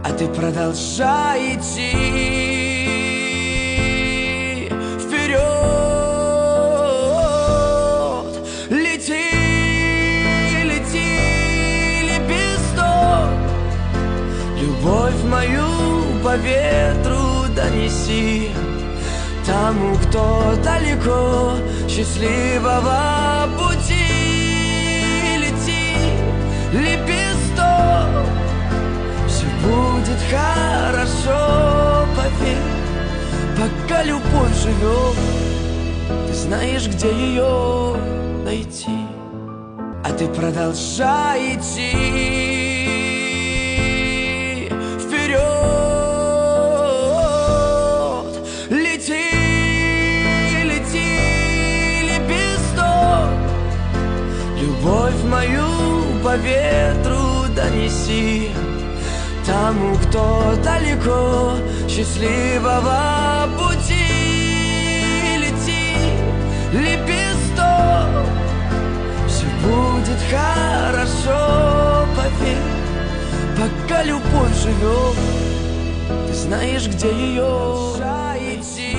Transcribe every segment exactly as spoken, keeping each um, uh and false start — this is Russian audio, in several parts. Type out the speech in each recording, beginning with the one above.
а ты продолжай идти вперед. Лети, лети, лепесток, любовь мою по ветру донеси тому, кто далеко, счастливого пути. Лети, лепесток, все будет хорошо, поверь. Пока любовь живет, ты знаешь, где ее найти, а ты продолжай идти вперед. Лети, лети, лепесток, любовь мою по ветру донеси тому, кто далеко, счастливого пути. Лети, лепесток, все будет хорошо, поверь. Пока любовь живет, ты знаешь, где ее найти.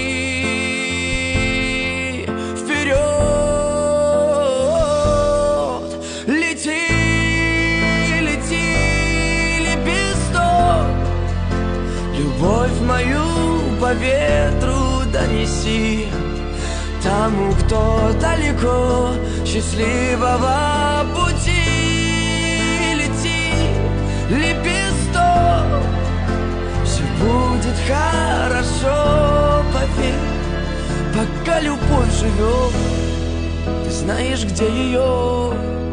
Вперед, лети, лети, лепесток, любовь мою по ветру донеси тому, кто далеко, счастливого пути. Лети, лепесток, все будет хорошо, поверь. Пока любовь живет, ты знаешь, где ее